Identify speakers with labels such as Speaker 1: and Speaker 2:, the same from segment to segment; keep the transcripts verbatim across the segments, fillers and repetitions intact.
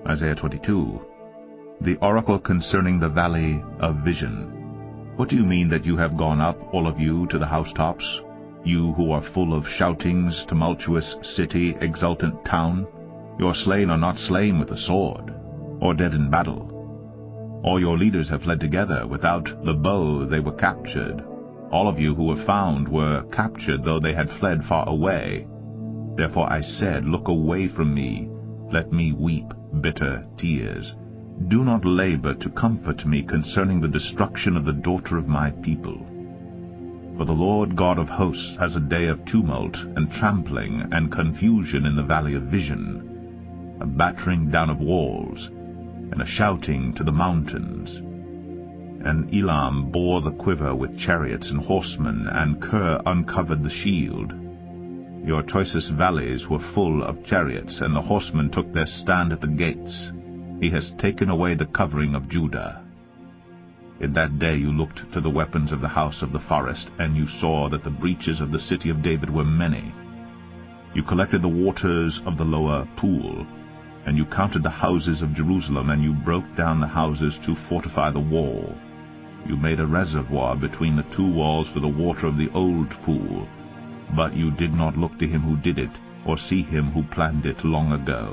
Speaker 1: Isaiah twenty-two. The oracle concerning the valley of vision. What do you mean that you have gone up, all of you, to the housetops, you who are full of shoutings, tumultuous city, exultant town? Your slain are not slain with the sword, or dead in battle. All your leaders have fled together. Without the bow they were captured. All of you who were found were captured, though they had fled far away. Therefore I said, Look away from me, let me weep bitter tears. Do not labor to comfort me concerning the destruction of the daughter of my people. For the Lord God of hosts has a day of tumult and trampling and confusion in the valley of vision, a battering down of walls, and a shouting to the mountains. And Elam bore the quiver with chariots and horsemen, and Kir uncovered the shield. Your choicest valleys were full of chariots, and the horsemen took their stand at the gates. He has taken away the covering of Judah. In that day you looked to the weapons of the house of the forest, and you saw that the breaches of the city of David were many. You collected the waters of the lower pool, and you counted the houses of Jerusalem, and you broke down the houses to fortify the wall. You made a reservoir between the two walls for the water of the old pool, but you did not look to him who did it, or see him who planned it long ago.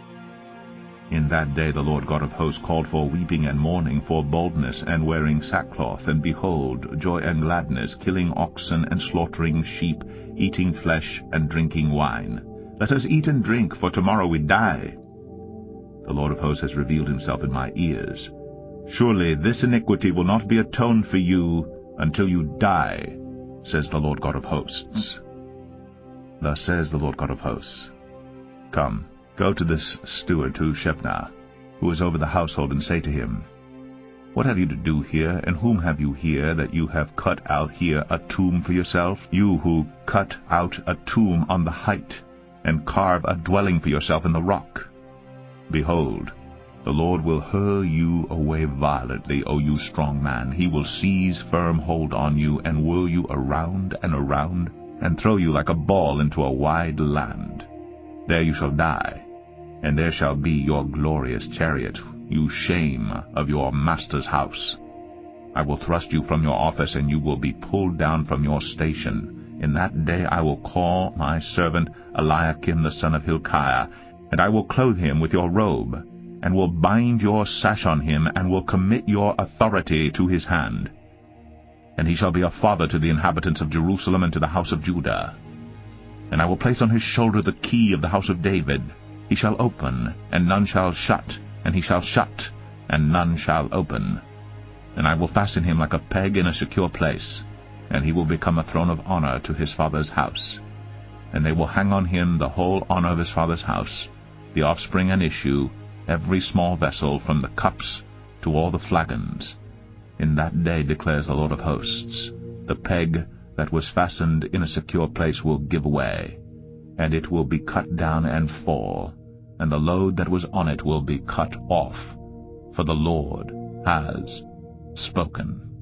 Speaker 1: In that day the Lord God of hosts called for weeping and mourning, for boldness and wearing sackcloth, and behold, joy and gladness, killing oxen and slaughtering sheep, eating flesh and drinking wine. Let us eat and drink, for tomorrow we die. The Lord of hosts has revealed himself in my ears. Surely this iniquity will not be atoned for you until you die, says the Lord God of hosts. Thus says the Lord God of hosts, Come, go to this steward, to Shebna, who is over the household, and say to him, What have you to do here, and whom have you here, that you have cut out here a tomb for yourself? You who cut out a tomb on the height, and carve a dwelling for yourself in the rock. Behold, the Lord will hurl you away violently, O you strong man. He will seize firm hold on you, and whirl you around and around, and throw you like a ball into a wide land. There you shall die, and there shall be your glorious chariot, you shame of your master's house. I will thrust you from your office, and you will be pulled down from your station. In that day I will call my servant Eliakim the son of Hilkiah, and I will clothe him with your robe, and will bind your sash on him, and will commit your authority to his hand. And he shall be a father to the inhabitants of Jerusalem and to the house of Judah. And I will place on his shoulder the key of the house of David. He shall open, and none shall shut, and he shall shut, and none shall open. And I will fasten him like a peg in a secure place, and he will become a throne of honor to his father's house. And they will hang on him the whole honor of his father's house, the offspring and issue, every small vessel, from the cups to all the flagons. In that day, declares the Lord of hosts, the peg that was fastened in a secure place will give way, and it will be cut down and fall, and the load that was on it will be cut off, for the Lord has spoken.